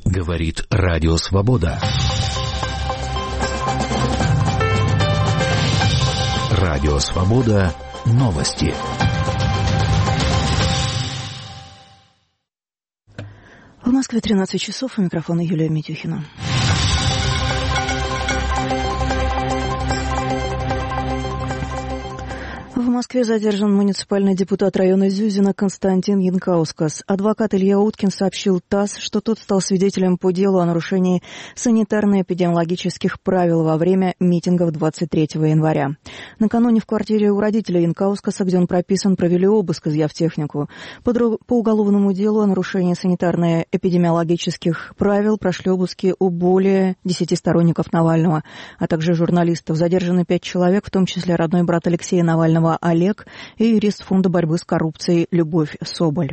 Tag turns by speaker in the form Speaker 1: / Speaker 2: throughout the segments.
Speaker 1: Говорит Радио Свобода. Радио Свобода. Новости.
Speaker 2: В Москве 13 часов. У микрофона Юлия Митюхина. В Москве задержан муниципальный депутат района Зюзина Константин Янкаускас. Адвокат Илья Уткин сообщил ТАСС, что тот стал свидетелем по делу о нарушении санитарно-эпидемиологических правил во время митингов 23 января. Накануне в квартире у родителей Янкаускаса, где он прописан, провели обыск, изъяв технику. По уголовному делу о нарушении санитарно-эпидемиологических правил прошли обыски у более 10 сторонников Навального, а также журналистов. Задержаны 5 человек, в том числе родной брат Алексея Навального Олег и юрист Фонда борьбы с коррупцией Любовь Соболь.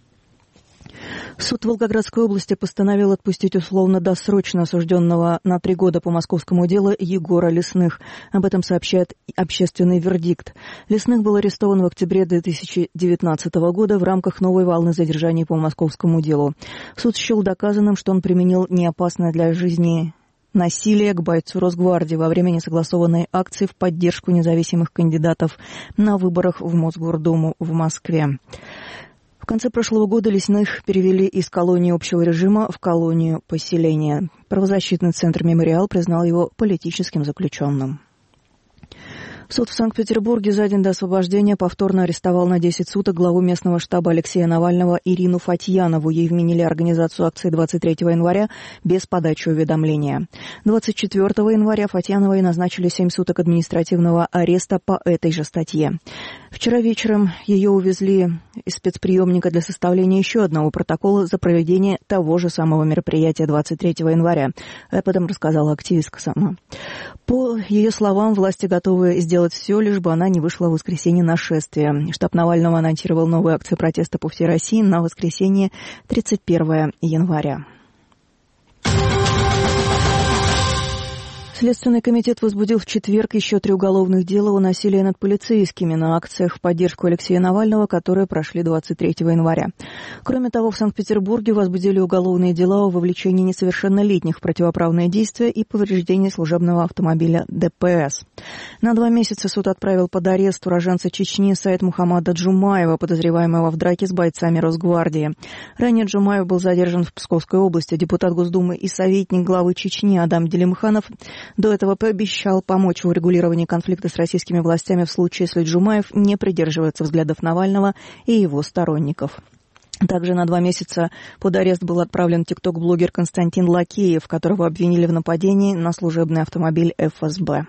Speaker 2: Суд Волгоградской области постановил отпустить условно-досрочно осужденного на 3 года по московскому делу Егора Лесных. Об этом сообщает общественный вердикт. Лесных был арестован в октябре 2019 года в рамках новой волны задержаний по московскому делу. Суд счел доказанным, что он применил неопасное для жизни насилие к бойцу Росгвардии во время несогласованной акции в поддержку независимых кандидатов на выборах в Мосгордуму в Москве. В конце прошлого года Лесных перевели из колонии общего режима в колонию поселения. Правозащитный центр «Мемориал» признал его политическим заключенным. Суд в Санкт-Петербурге за день до освобождения повторно арестовал на 10 суток главу местного штаба Алексея Навального Ирину Фатьянову. Ей вменили организацию акции 23 января без подачи уведомления. 24 января Фатьяновой назначили 7 суток административного ареста по этой же статье. Вчера вечером ее увезли из спецприемника для составления еще одного протокола за проведение того же самого мероприятия 23 января. Об этом рассказала активистка сама. По ее словам, власти готовы сделать все, лишь бы она не вышла в воскресенье на шествие. Штаб Навального анонсировал новые акции протеста по всей России на воскресенье 31 января. Следственный комитет возбудил в четверг еще 3 уголовных дела о насилии над полицейскими на акциях в поддержку Алексея Навального, которые прошли 23 января. Кроме того, в Санкт-Петербурге возбудили уголовные дела о вовлечении несовершеннолетних в противоправные действия и повреждении служебного автомобиля ДПС. На 2 месяца суд отправил под арест уроженца Чечни Саид Мухаммада Джумаева, подозреваемого в драке с бойцами Росгвардии. Ранее Джумаев был задержан в Псковской области. Депутат Госдумы и советник главы Чечни Адам Делимханов до этого пообещал помочь в урегулировании конфликта с российскими властями в случае, если Джумаев не придерживается взглядов Навального и его сторонников. Также на 2 месяца под арест был отправлен тикток-блогер Константин Лакеев, которого обвинили в нападении на служебный автомобиль ФСБ.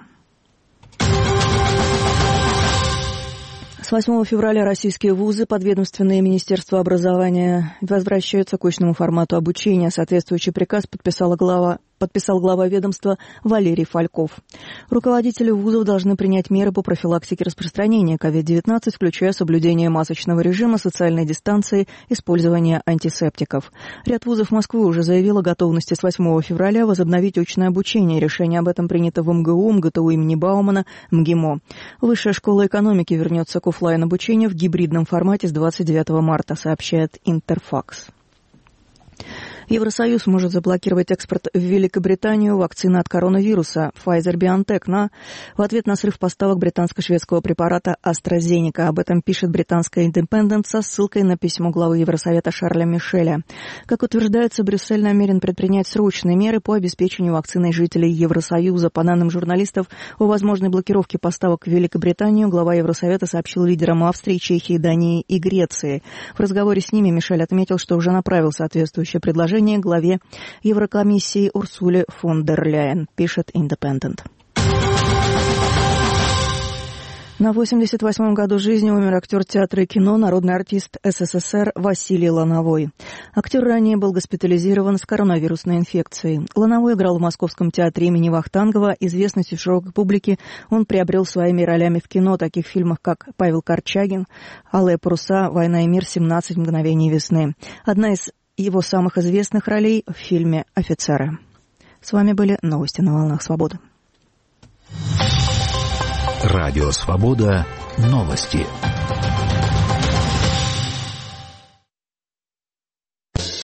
Speaker 2: С 8 февраля российские вузы, подведомственные Министерству образования, возвращаются к очному формату обучения. Соответствующий приказ подписал глава ведомства Валерий Фальков. Руководители вузов должны принять меры по профилактике распространения COVID-19, включая соблюдение масочного режима, социальной дистанции, использование антисептиков. Ряд вузов Москвы уже заявил о готовности с 8 февраля возобновить очное обучение. Решение об этом принято в МГУ, МГТУ имени Баумана, МГИМО. Высшая школа экономики вернется к офлайн-обучению в гибридном формате с 29 марта, сообщает Интерфакс. Евросоюз может заблокировать экспорт в Великобританию вакцины от коронавируса Pfizer-BioNTech в ответ на срыв поставок британско-шведского препарата AstraZeneca. Об этом пишет британская Independent со ссылкой на письмо главы Евросовета Шарля Мишеля. Как утверждается, Брюссель намерен предпринять срочные меры по обеспечению вакциной жителей Евросоюза. По данным журналистов, о возможной блокировке поставок в Великобританию глава Евросовета сообщил лидерам Австрии, Чехии, Дании и Греции. В разговоре с ними Мишель отметил, что уже направил соответствующее предложение главе Еврокомиссии Урсуле фон дер Ляйен, пишет Independent. На 88-м году жизни умер актер театра и кино, народный артист СССР Василий Лановой. Актер ранее был госпитализирован с коронавирусной инфекцией. Лановой играл в Московском театре имени Вахтангова. Известность в широкой публике он приобрел своими ролями в кино, таких фильмах, как «Павел Корчагин», «Алые паруса», «Война и мир», «17 мгновений весны». Одна из его самых известных ролей в фильме «Офицеры». С вами были новости на волнах Свободы.
Speaker 1: Радио Свобода. Новости.